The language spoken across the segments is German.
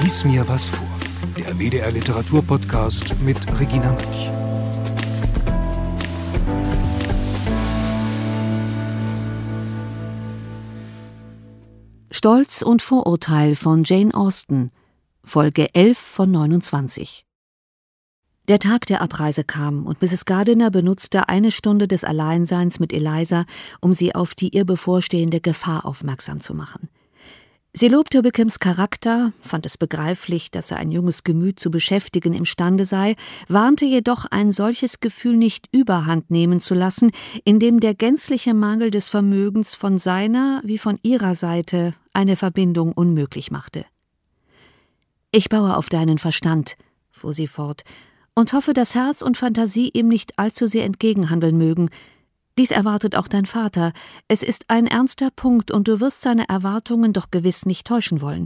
Lies mir was vor. Der WDR Literaturpodcast mit Regina Münch. Stolz und Vorurteil von Jane Austen, Folge 11 von 29. Der Tag der Abreise kam und Mrs. Gardiner benutzte eine Stunde des Alleinseins mit Eliza, um sie auf die ihr bevorstehende Gefahr aufmerksam zu machen. Sie lobte Wickhams Charakter, fand es begreiflich, dass er ein junges Gemüt zu beschäftigen imstande sei, warnte jedoch, ein solches Gefühl nicht überhand nehmen zu lassen, indem der gänzliche Mangel des Vermögens von seiner wie von ihrer Seite eine Verbindung unmöglich machte. »Ich baue auf deinen Verstand«, fuhr sie fort, »und hoffe, dass Herz und Fantasie ihm nicht allzu sehr entgegenhandeln mögen. Dies erwartet auch dein Vater. Es ist ein ernster Punkt, und du wirst seine Erwartungen doch gewiss nicht täuschen wollen.«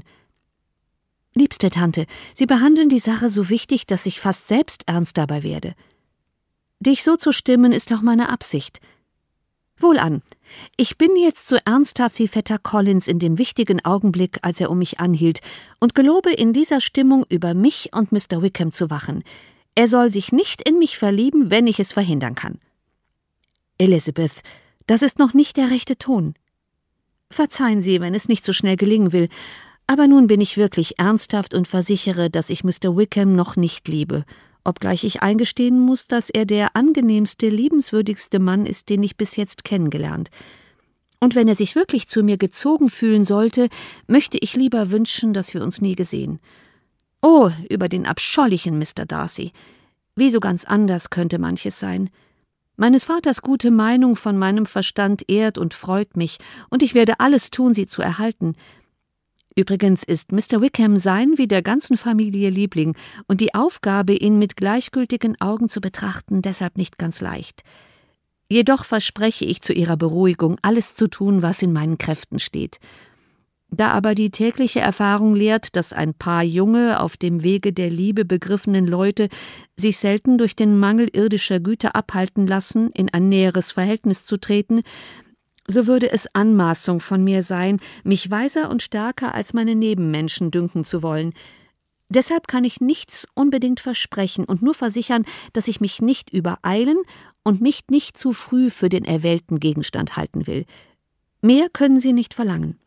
»Liebste Tante, Sie behandeln die Sache so wichtig, dass ich fast selbst ernst dabei werde. Dich so zu stimmen, ist auch meine Absicht. Wohlan, ich bin jetzt so ernsthaft wie Vetter Collins in dem wichtigen Augenblick, als er um mich anhielt, und gelobe in dieser Stimmung über mich und Mr. Wickham zu wachen. Er soll sich nicht in mich verlieben, wenn ich es verhindern kann.« »Elizabeth, das ist noch nicht der rechte Ton.« »Verzeihen Sie, wenn es nicht so schnell gelingen will, aber nun bin ich wirklich ernsthaft und versichere, dass ich Mr. Wickham noch nicht liebe, obgleich ich eingestehen muss, dass er der angenehmste, liebenswürdigste Mann ist, den ich bis jetzt kennengelernt. Und wenn er sich wirklich zu mir gezogen fühlen sollte, möchte ich lieber wünschen, dass wir uns nie gesehen. Oh, über den abscheulichen Mr. Darcy. Wie so ganz anders könnte manches sein. Meines Vaters gute Meinung von meinem Verstand ehrt und freut mich, und ich werde alles tun, sie zu erhalten. Übrigens ist Mr. Wickham sein wie der ganzen Familie Liebling, und die Aufgabe, ihn mit gleichgültigen Augen zu betrachten, deshalb nicht ganz leicht. Jedoch verspreche ich zu ihrer Beruhigung, alles zu tun, was in meinen Kräften steht. Da aber die tägliche Erfahrung lehrt, dass ein paar junge, auf dem Wege der Liebe begriffenen Leute sich selten durch den Mangel irdischer Güter abhalten lassen, in ein näheres Verhältnis zu treten, so würde es Anmaßung von mir sein, mich weiser und stärker als meine Nebenmenschen dünken zu wollen. Deshalb kann ich nichts unbedingt versprechen und nur versichern, dass ich mich nicht übereilen und mich nicht zu früh für den erwählten Gegenstand halten will. Mehr können Sie nicht verlangen.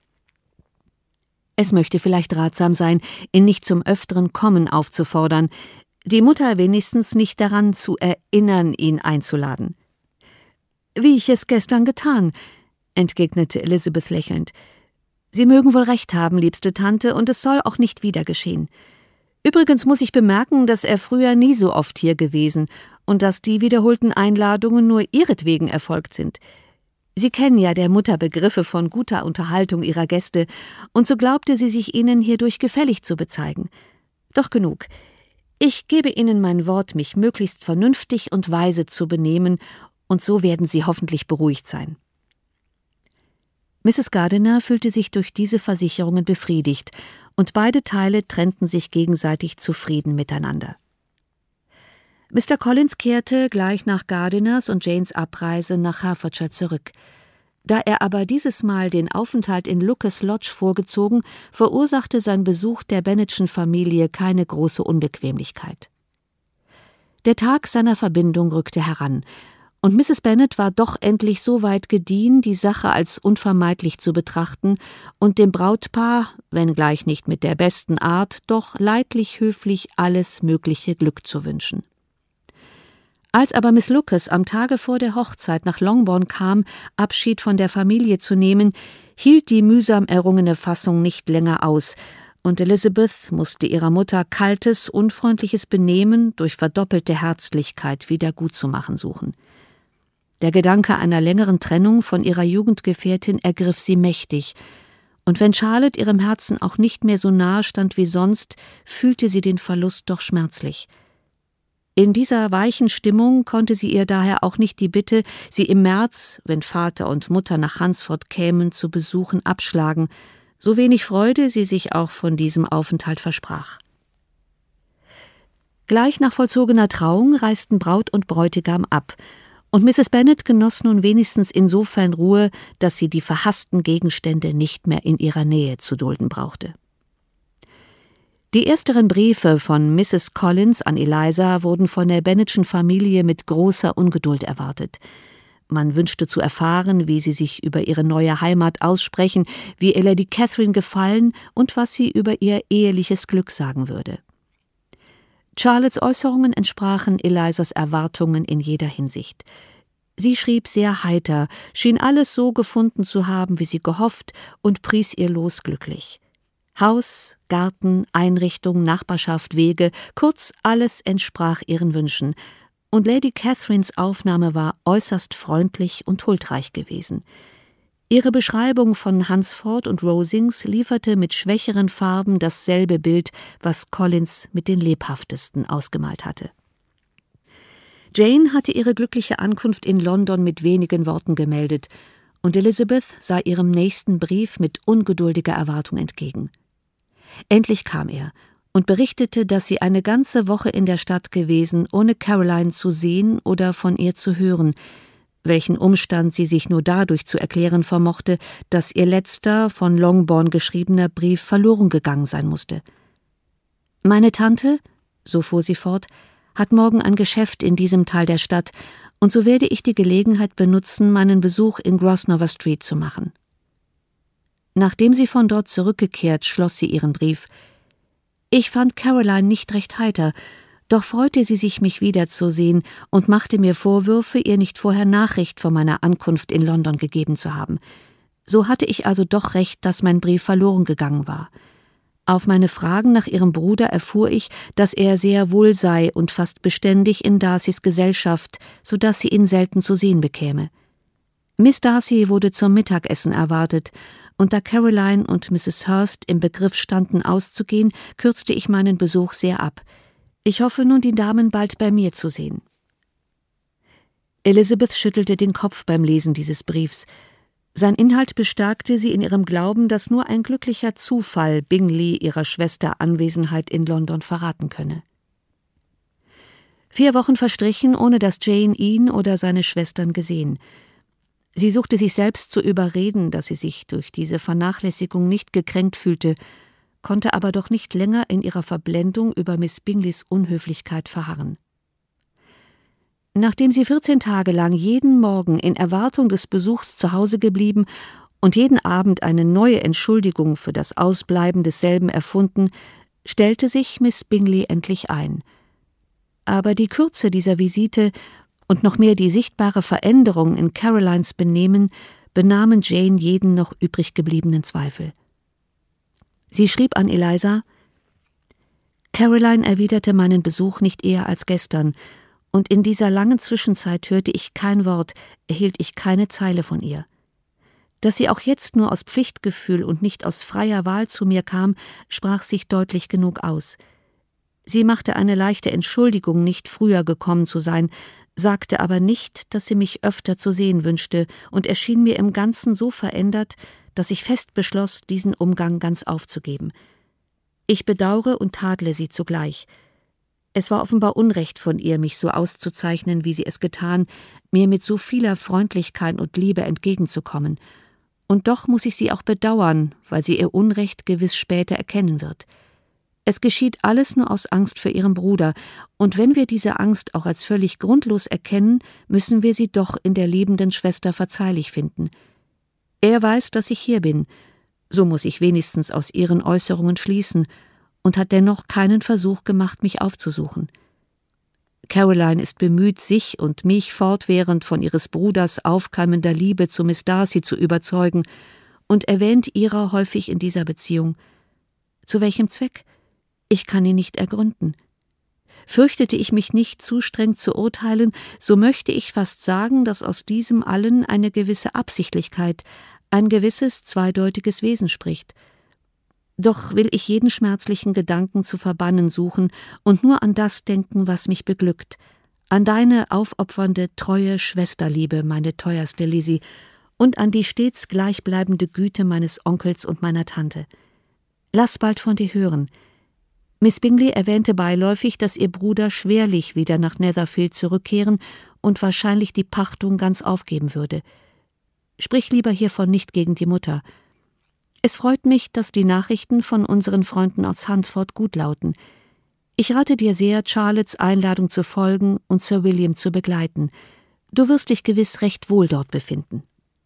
Es möchte vielleicht ratsam sein, ihn nicht zum öfteren Kommen aufzufordern, die Mutter wenigstens nicht daran zu erinnern, ihn einzuladen.« »Wie ich es gestern getan«, entgegnete Elizabeth lächelnd. »Sie mögen wohl recht haben, liebste Tante, und es soll auch nicht wieder geschehen. Übrigens muss ich bemerken, dass er früher nie so oft hier gewesen und dass die wiederholten Einladungen nur ihretwegen erfolgt sind. Sie kennen ja der Mutter Begriffe von guter Unterhaltung ihrer Gäste, und so glaubte sie sich ihnen hierdurch gefällig zu bezeigen. Doch genug. Ich gebe Ihnen mein Wort, mich möglichst vernünftig und weise zu benehmen, und so werden Sie hoffentlich beruhigt sein.« Mrs. Gardiner fühlte sich durch diese Versicherungen befriedigt, und beide Teile trennten sich gegenseitig zufrieden miteinander. Mr. Collins kehrte gleich nach Gardiners und Janes Abreise nach Hertfordshire zurück. Da er aber dieses Mal den Aufenthalt in Lucas Lodge vorgezogen, verursachte sein Besuch der Bennetschen Familie keine große Unbequemlichkeit. Der Tag seiner Verbindung rückte heran, und Mrs. Bennet war doch endlich so weit gediehen, die Sache als unvermeidlich zu betrachten und dem Brautpaar, wenngleich nicht mit der besten Art, doch leidlich höflich alles mögliche Glück zu wünschen. Als aber Miss Lucas am Tage vor der Hochzeit nach Longbourn kam, Abschied von der Familie zu nehmen, hielt die mühsam errungene Fassung nicht länger aus, und Elizabeth musste ihrer Mutter kaltes, unfreundliches Benehmen durch verdoppelte Herzlichkeit wieder gutzumachen suchen. Der Gedanke einer längeren Trennung von ihrer Jugendgefährtin ergriff sie mächtig, und wenn Charlotte ihrem Herzen auch nicht mehr so nahe stand wie sonst, fühlte sie den Verlust doch schmerzlich. In dieser weichen Stimmung konnte sie ihr daher auch nicht die Bitte, sie im März, wenn Vater und Mutter nach Hunsford kämen, zu besuchen, abschlagen, so wenig Freude sie sich auch von diesem Aufenthalt versprach. Gleich nach vollzogener Trauung reisten Braut und Bräutigam ab, und Mrs. Bennet genoss nun wenigstens insofern Ruhe, dass sie die verhassten Gegenstände nicht mehr in ihrer Nähe zu dulden brauchte. Die ersteren Briefe von Mrs. Collins an Eliza wurden von der Bennetschen Familie mit großer Ungeduld erwartet. Man wünschte zu erfahren, wie sie sich über ihre neue Heimat aussprechen, wie ihr Lady Catherine gefallen und was sie über ihr eheliches Glück sagen würde. Charlottes Äußerungen entsprachen Elizas Erwartungen in jeder Hinsicht. Sie schrieb sehr heiter, schien alles so gefunden zu haben, wie sie gehofft, und pries ihr Los glücklich. Haus, Garten, Einrichtung, Nachbarschaft, Wege, kurz alles entsprach ihren Wünschen, und Lady Catherines Aufnahme war äußerst freundlich und huldreich gewesen. Ihre Beschreibung von Hunsford und Rosings lieferte mit schwächeren Farben dasselbe Bild, was Collins mit den lebhaftesten ausgemalt hatte. Jane hatte ihre glückliche Ankunft in London mit wenigen Worten gemeldet, und Elizabeth sah ihrem nächsten Brief mit ungeduldiger Erwartung entgegen. Endlich kam er und berichtete, dass sie eine ganze Woche in der Stadt gewesen, ohne Caroline zu sehen oder von ihr zu hören, welchen Umstand sie sich nur dadurch zu erklären vermochte, dass ihr letzter von Longbourn geschriebener Brief verloren gegangen sein musste. »Meine Tante«, so fuhr sie fort, »hat morgen ein Geschäft in diesem Teil der Stadt, und so werde ich die Gelegenheit benutzen, meinen Besuch in Grosvenor Street zu machen.« Nachdem sie von dort zurückgekehrt, schloss sie ihren Brief. »Ich fand Caroline nicht recht heiter, doch freute sie sich, mich wiederzusehen, und machte mir Vorwürfe, ihr nicht vorher Nachricht von meiner Ankunft in London gegeben zu haben. So hatte ich also doch recht, dass mein Brief verloren gegangen war. Auf meine Fragen nach ihrem Bruder erfuhr ich, dass er sehr wohl sei und fast beständig in Darcys Gesellschaft, so dass sie ihn selten zu sehen bekäme. Miss Darcy wurde zum Mittagessen erwartet, und da Caroline und Mrs. Hurst im Begriff standen auszugehen, kürzte ich meinen Besuch sehr ab. Ich hoffe nun, die Damen bald bei mir zu sehen.« Elizabeth schüttelte den Kopf beim Lesen dieses Briefs. Sein Inhalt bestärkte sie in ihrem Glauben, dass nur ein glücklicher Zufall Bingley ihrer Schwester Anwesenheit in London verraten könne. 4 Wochen verstrichen, ohne dass Jane ihn oder seine Schwestern gesehen. Sie suchte sich selbst zu überreden, dass sie sich durch diese Vernachlässigung nicht gekränkt fühlte, konnte aber doch nicht länger in ihrer Verblendung über Miss Bingleys Unhöflichkeit verharren. Nachdem sie 14 Tage lang jeden Morgen in Erwartung des Besuchs zu Hause geblieben und jeden Abend eine neue Entschuldigung für das Ausbleiben desselben erfunden, stellte sich Miss Bingley endlich ein. Aber die Kürze dieser Visite und noch mehr die sichtbare Veränderung in Carolines Benehmen benahmen Jane jeden noch übrig gebliebenen Zweifel. Sie schrieb an Eliza: »Caroline erwiderte meinen Besuch nicht eher als gestern, und in dieser langen Zwischenzeit hörte ich kein Wort, erhielt ich keine Zeile von ihr. Dass sie auch jetzt nur aus Pflichtgefühl und nicht aus freier Wahl zu mir kam, sprach sich deutlich genug aus. Sie machte eine leichte Entschuldigung, nicht früher gekommen zu sein, sagte aber nicht, dass sie mich öfter zu sehen wünschte, und erschien mir im Ganzen so verändert, dass ich fest beschloss, diesen Umgang ganz aufzugeben. Ich bedaure und tadle sie zugleich. Es war offenbar Unrecht von ihr, mich so auszuzeichnen, wie sie es getan, mir mit so vieler Freundlichkeit und Liebe entgegenzukommen. Und doch muss ich sie auch bedauern, weil sie ihr Unrecht gewiss später erkennen wird. Es geschieht alles nur aus Angst für ihren Bruder, und wenn wir diese Angst auch als völlig grundlos erkennen, müssen wir sie doch in der liebenden Schwester verzeihlich finden. Er weiß, dass ich hier bin, so muss ich wenigstens aus ihren Äußerungen schließen, und hat dennoch keinen Versuch gemacht, mich aufzusuchen. Caroline ist bemüht, sich und mich fortwährend von ihres Bruders aufkeimender Liebe zu Miss Darcy zu überzeugen und erwähnt ihrer häufig in dieser Beziehung. Zu welchem Zweck? Ich kann ihn nicht ergründen. Fürchtete ich mich nicht zu streng zu urteilen, so möchte ich fast sagen, dass aus diesem allen eine gewisse Absichtlichkeit, ein gewisses zweideutiges Wesen spricht. Doch will ich jeden schmerzlichen Gedanken zu verbannen suchen und nur an das denken, was mich beglückt, an deine aufopfernde, treue Schwesterliebe, meine teuerste Lizzie, und an die stets gleichbleibende Güte meines Onkels und meiner Tante. Lass bald von dir hören. Miss Bingley erwähnte beiläufig, dass ihr Bruder schwerlich wieder nach Netherfield zurückkehren und wahrscheinlich die Pachtung ganz aufgeben würde. Sprich lieber hiervon nicht gegen die Mutter. Es freut mich, dass die Nachrichten von unseren Freunden aus Hunsford gut lauten. Ich rate dir sehr, Charlottes Einladung zu folgen und Sir William zu begleiten. Du wirst dich gewiss recht wohl dort befinden.«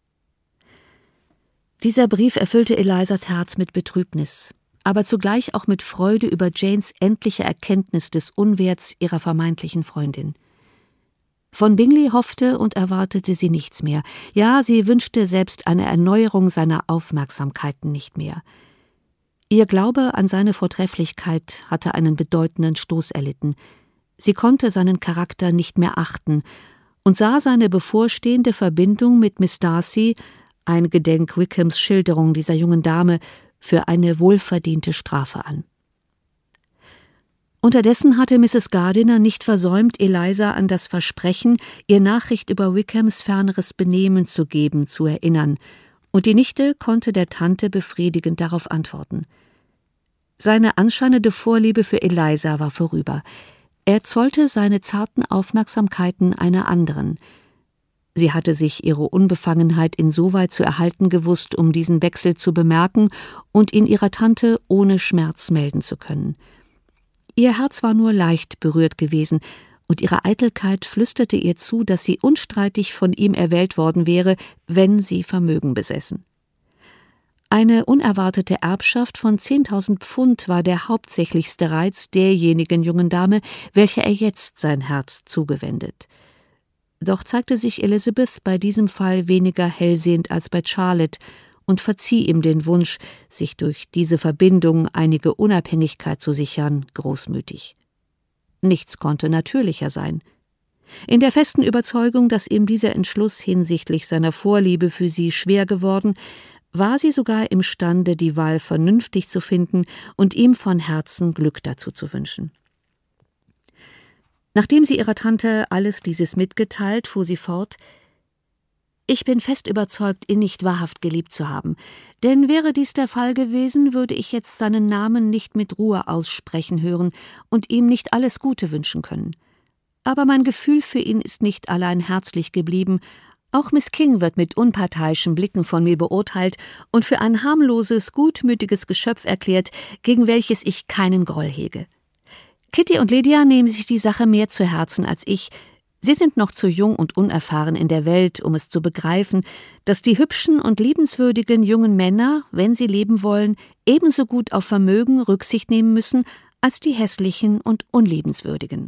Dieser Brief erfüllte Elizas Herz mit Betrübnis, aber zugleich auch mit Freude über Janes endliche Erkenntnis des Unwerts ihrer vermeintlichen Freundin. Von Bingley hoffte und erwartete sie nichts mehr. Ja, sie wünschte selbst eine Erneuerung seiner Aufmerksamkeiten nicht mehr. Ihr Glaube an seine Vortrefflichkeit hatte einen bedeutenden Stoß erlitten. Sie konnte seinen Charakter nicht mehr achten und sah seine bevorstehende Verbindung mit Miss Darcy, eingedenk Wickhams Schilderung dieser jungen Dame, für eine wohlverdiente Strafe an. Unterdessen hatte Mrs. Gardiner nicht versäumt, Eliza an das Versprechen, ihr Nachricht über Wickhams ferneres Benehmen zu geben, zu erinnern, und die Nichte konnte der Tante befriedigend darauf antworten. Seine anscheinende Vorliebe für Eliza war vorüber. Er zollte seine zarten Aufmerksamkeiten einer anderen. Sie hatte sich ihre Unbefangenheit insoweit zu erhalten gewusst, um diesen Wechsel zu bemerken und ihn ihrer Tante ohne Schmerz melden zu können. Ihr Herz war nur leicht berührt gewesen, und ihre Eitelkeit flüsterte ihr zu, dass sie unstreitig von ihm erwählt worden wäre, wenn sie Vermögen besessen. Eine unerwartete Erbschaft von 10.000 Pfund war der hauptsächlichste Reiz derjenigen jungen Dame, welcher er jetzt sein Herz zugewendet. Doch zeigte sich Elizabeth bei diesem Fall weniger hellsehend als bei Charlotte und verzieh ihm den Wunsch, sich durch diese Verbindung einige Unabhängigkeit zu sichern, großmütig. Nichts konnte natürlicher sein. In der festen Überzeugung, dass ihm dieser Entschluss hinsichtlich seiner Vorliebe für sie schwer geworden, war sie sogar imstande, die Wahl vernünftig zu finden und ihm von Herzen Glück dazu zu wünschen. Nachdem sie ihrer Tante alles dieses mitgeteilt, fuhr sie fort: »Ich bin fest überzeugt, ihn nicht wahrhaft geliebt zu haben, denn wäre dies der Fall gewesen, würde ich jetzt seinen Namen nicht mit Ruhe aussprechen hören und ihm nicht alles Gute wünschen können. Aber mein Gefühl für ihn ist nicht allein herzlich geblieben, auch Miss King wird mit unparteiischen Blicken von mir beurteilt und für ein harmloses, gutmütiges Geschöpf erklärt, gegen welches ich keinen Groll hege. Kitty und Lydia nehmen sich die Sache mehr zu Herzen als ich. Sie sind noch zu jung und unerfahren in der Welt, um es zu begreifen, dass die hübschen und liebenswürdigen jungen Männer, wenn sie leben wollen, ebenso gut auf Vermögen Rücksicht nehmen müssen, als die hässlichen und unliebenswürdigen.«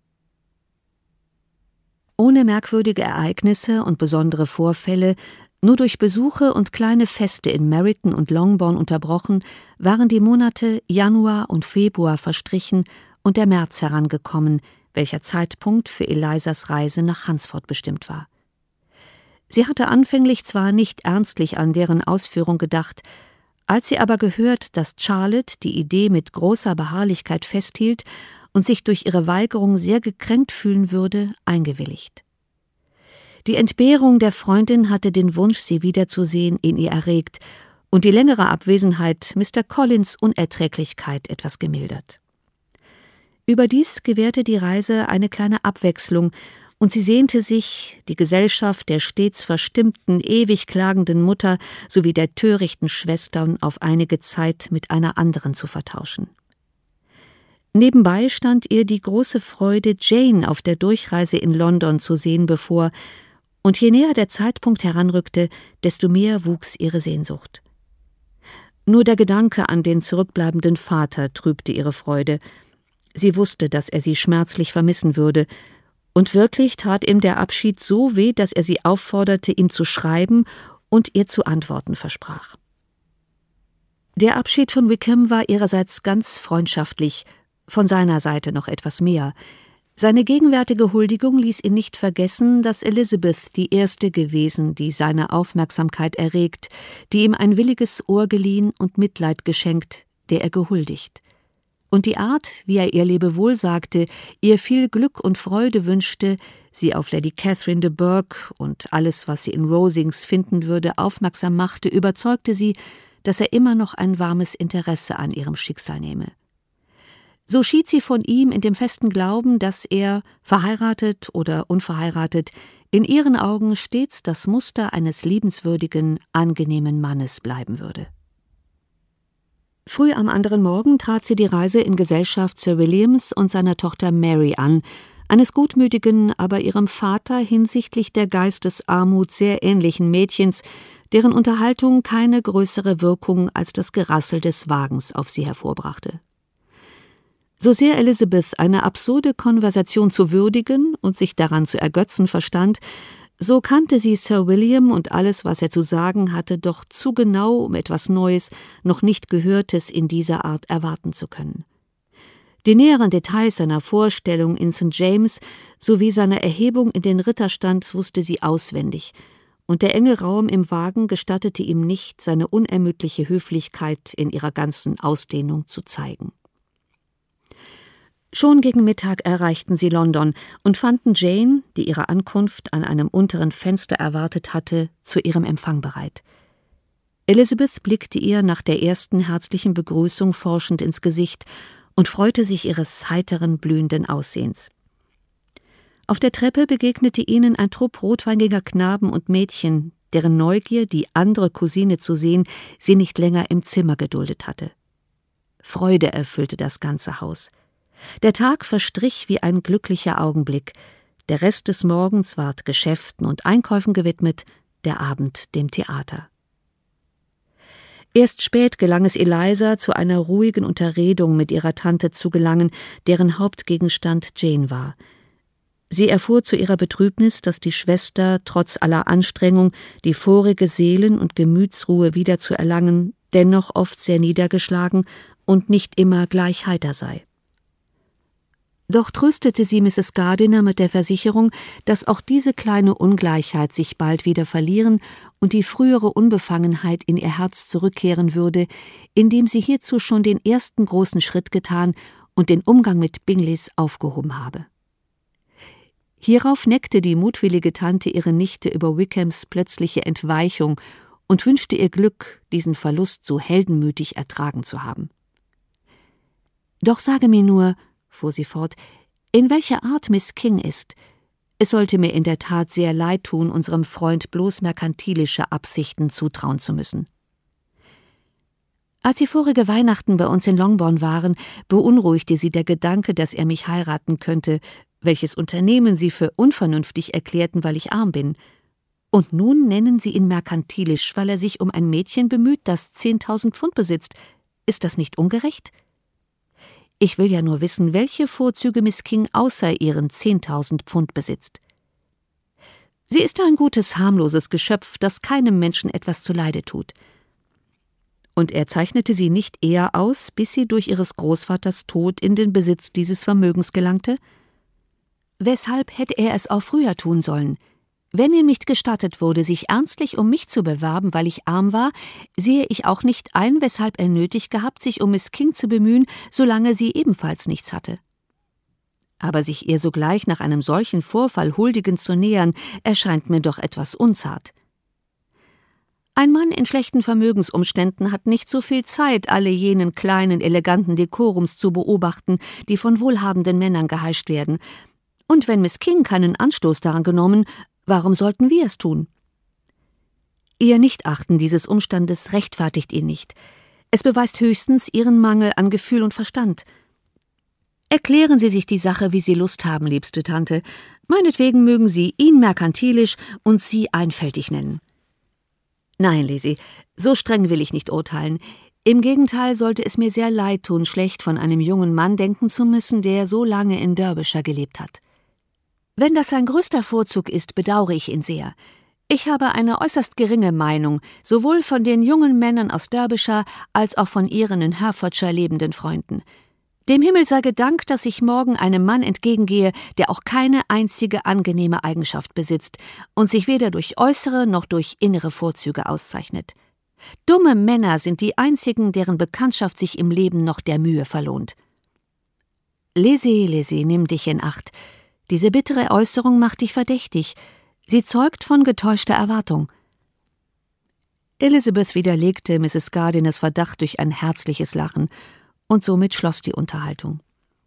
Ohne merkwürdige Ereignisse und besondere Vorfälle, nur durch Besuche und kleine Feste in Meryton und Longbourn unterbrochen, waren die Monate Januar und Februar verstrichen und der März herangekommen, welcher Zeitpunkt für Elizas Reise nach Hunsford bestimmt war. Sie hatte anfänglich zwar nicht ernstlich an deren Ausführung gedacht, als sie aber gehört, dass Charlotte die Idee mit großer Beharrlichkeit festhielt und sich durch ihre Weigerung sehr gekränkt fühlen würde, eingewilligt. Die Entbehrung der Freundin hatte den Wunsch, sie wiederzusehen, in ihr erregt und die längere Abwesenheit Mr. Collins' Unerträglichkeit etwas gemildert. Überdies gewährte die Reise eine kleine Abwechslung, und sie sehnte sich, die Gesellschaft der stets verstimmten, ewig klagenden Mutter sowie der törichten Schwestern auf einige Zeit mit einer anderen zu vertauschen. Nebenbei stand ihr die große Freude, Jane auf der Durchreise in London zu sehen bevor, und je näher der Zeitpunkt heranrückte, desto mehr wuchs ihre Sehnsucht. Nur der Gedanke an den zurückbleibenden Vater trübte ihre Freude. Sie wusste, dass er sie schmerzlich vermissen würde, und wirklich tat ihm der Abschied so weh, dass er sie aufforderte, ihm zu schreiben und ihr zu antworten versprach. Der Abschied von Wickham war ihrerseits ganz freundschaftlich, von seiner Seite noch etwas mehr. Seine gegenwärtige Huldigung ließ ihn nicht vergessen, dass Elizabeth die erste gewesen, die seine Aufmerksamkeit erregt, die ihm ein williges Ohr geliehen und Mitleid geschenkt, der er gehuldigt. Und die Art, wie er ihr Lebewohl sagte, ihr viel Glück und Freude wünschte, sie auf Lady Catherine de Bourgh und alles, was sie in Rosings finden würde, aufmerksam machte, überzeugte sie, dass er immer noch ein warmes Interesse an ihrem Schicksal nehme. So schied sie von ihm in dem festen Glauben, dass er, verheiratet oder unverheiratet, in ihren Augen stets das Muster eines liebenswürdigen, angenehmen Mannes bleiben würde. Früh am anderen Morgen trat sie die Reise in Gesellschaft Sir Williams und seiner Tochter Mary an, eines gutmütigen, aber ihrem Vater hinsichtlich der Geistesarmut sehr ähnlichen Mädchens, deren Unterhaltung keine größere Wirkung als das Gerassel des Wagens auf sie hervorbrachte. So sehr Elizabeth eine absurde Konversation zu würdigen und sich daran zu ergötzen verstand, so kannte sie Sir William und alles, was er zu sagen hatte, doch zu genau, um etwas Neues, noch nicht Gehörtes in dieser Art erwarten zu können. Die näheren Details seiner Vorstellung in St. James sowie seiner Erhebung in den Ritterstand wusste sie auswendig, und der enge Raum im Wagen gestattete ihm nicht, seine unermüdliche Höflichkeit in ihrer ganzen Ausdehnung zu zeigen. Schon gegen Mittag erreichten sie London und fanden Jane, die ihre Ankunft an einem unteren Fenster erwartet hatte, zu ihrem Empfang bereit. Elizabeth blickte ihr nach der ersten herzlichen Begrüßung forschend ins Gesicht und freute sich ihres heiteren, blühenden Aussehens. Auf der Treppe begegnete ihnen ein Trupp rotwangiger Knaben und Mädchen, deren Neugier, die andere Cousine zu sehen, sie nicht länger im Zimmer geduldet hatte. Freude erfüllte das ganze Haus. Der Tag verstrich wie ein glücklicher Augenblick, der Rest des Morgens ward Geschäften und Einkäufen gewidmet, der Abend dem Theater. Erst spät gelang es Eliza, zu einer ruhigen Unterredung mit ihrer Tante zu gelangen, deren Hauptgegenstand Jane war. Sie erfuhr zu ihrer Betrübnis, dass die Schwester trotz aller Anstrengung, die vorige Seelen- und Gemütsruhe wiederzuerlangen, dennoch oft sehr niedergeschlagen und nicht immer gleich heiter sei. Doch tröstete sie Mrs. Gardiner mit der Versicherung, dass auch diese kleine Ungleichheit sich bald wieder verlieren und die frühere Unbefangenheit in ihr Herz zurückkehren würde, indem sie hierzu schon den ersten großen Schritt getan und den Umgang mit Bingleys aufgehoben habe. Hierauf neckte die mutwillige Tante ihre Nichte über Wickhams plötzliche Entweichung und wünschte ihr Glück, diesen Verlust so heldenmütig ertragen zu haben. »Doch sage mir nur«, fuhr sie fort, »in welcher Art Miss King ist. Es sollte mir in der Tat sehr leid tun, unserem Freund bloß merkantilische Absichten zutrauen zu müssen.« Als sie vorige Weihnachten bei uns in Longbourn waren, beunruhigte sie der Gedanke, dass er mich heiraten könnte, welches Unternehmen sie für unvernünftig erklärten, weil ich arm bin. Und nun nennen sie ihn merkantilisch, weil er sich um ein Mädchen bemüht, das 10.000 Pfund besitzt. Ist das nicht ungerecht? Ich will ja nur wissen, welche Vorzüge Miss King außer ihren 10.000 Pfund besitzt. Sie ist ein gutes, harmloses Geschöpf, das keinem Menschen etwas zuleide tut. Und er zeichnete sie nicht eher aus, bis sie durch ihres Großvaters Tod in den Besitz dieses Vermögens gelangte? Weshalb hätte er es auch früher tun sollen? Wenn ihm nicht gestattet wurde, sich ernstlich um mich zu bewerben, weil ich arm war, sehe ich auch nicht ein, weshalb er nötig gehabt, sich um Miss King zu bemühen, solange sie ebenfalls nichts hatte. Aber sich ihr sogleich nach einem solchen Vorfall huldigend zu nähern, erscheint mir doch etwas unzart. Ein Mann in schlechten Vermögensumständen hat nicht so viel Zeit, alle jenen kleinen, eleganten Dekorums zu beobachten, die von wohlhabenden Männern geheischt werden. Und wenn Miss King keinen Anstoß daran genommen, warum sollten wir es tun? Ihr Nichtachten dieses Umstandes rechtfertigt ihn nicht. Es beweist höchstens ihren Mangel an Gefühl und Verstand. Erklären Sie sich die Sache, wie Sie Lust haben, liebste Tante. Meinetwegen mögen Sie ihn merkantilisch und Sie einfältig nennen. Nein, Lizzie, so streng will ich nicht urteilen. Im Gegenteil sollte es mir sehr leid tun, schlecht von einem jungen Mann denken zu müssen, der so lange in Derbyshire gelebt hat. Wenn das sein größter Vorzug ist, bedauere ich ihn sehr. Ich habe eine äußerst geringe Meinung, sowohl von den jungen Männern aus Derbyshire als auch von ihren in Hertfordshire lebenden Freunden. Dem Himmel sei gedankt, dass ich morgen einem Mann entgegengehe, der auch keine einzige angenehme Eigenschaft besitzt und sich weder durch äußere noch durch innere Vorzüge auszeichnet. Dumme Männer sind die einzigen, deren Bekanntschaft sich im Leben noch der Mühe verlohnt. Lizzie, nimm dich in Acht. Diese bittere Äußerung macht dich verdächtig. Sie zeugt von getäuschter Erwartung. Elizabeth widerlegte Mrs. Gardiners Verdacht durch ein herzliches Lachen, und somit schloss die Unterhaltung.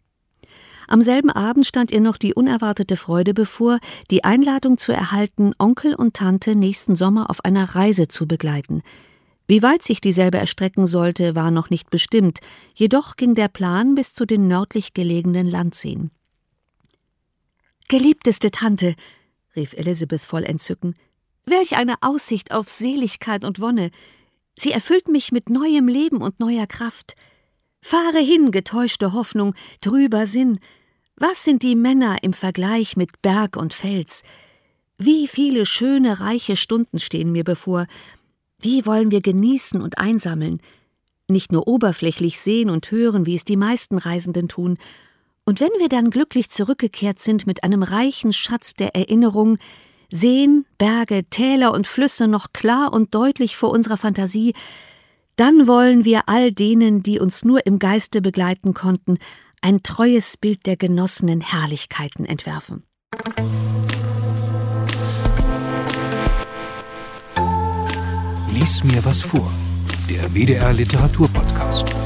Am selben Abend stand ihr noch die unerwartete Freude bevor, die Einladung zu erhalten, Onkel und Tante nächsten Sommer auf einer Reise zu begleiten. Wie weit sich dieselbe erstrecken sollte, war noch nicht bestimmt, jedoch ging der Plan bis zu den nördlich gelegenen Landseen. »Geliebteste Tante«, rief Elizabeth voll Entzücken, »welch eine Aussicht auf Seligkeit und Wonne! Sie erfüllt mich mit neuem Leben und neuer Kraft. Fahre hin, getäuschte Hoffnung, trüber Sinn. Was sind die Männer im Vergleich mit Berg und Fels? Wie viele schöne, reiche Stunden stehen mir bevor. Wie wollen wir genießen und einsammeln? Nicht nur oberflächlich sehen und hören, wie es die meisten Reisenden tun. Und wenn wir dann glücklich zurückgekehrt sind mit einem reichen Schatz der Erinnerung, sehen Berge, Täler und Flüsse noch klar und deutlich vor unserer Fantasie, dann wollen wir all denen, die uns nur im Geiste begleiten konnten, ein treues Bild der genossenen Herrlichkeiten entwerfen. Lies mir was vor. Der WDR Literaturpodcast.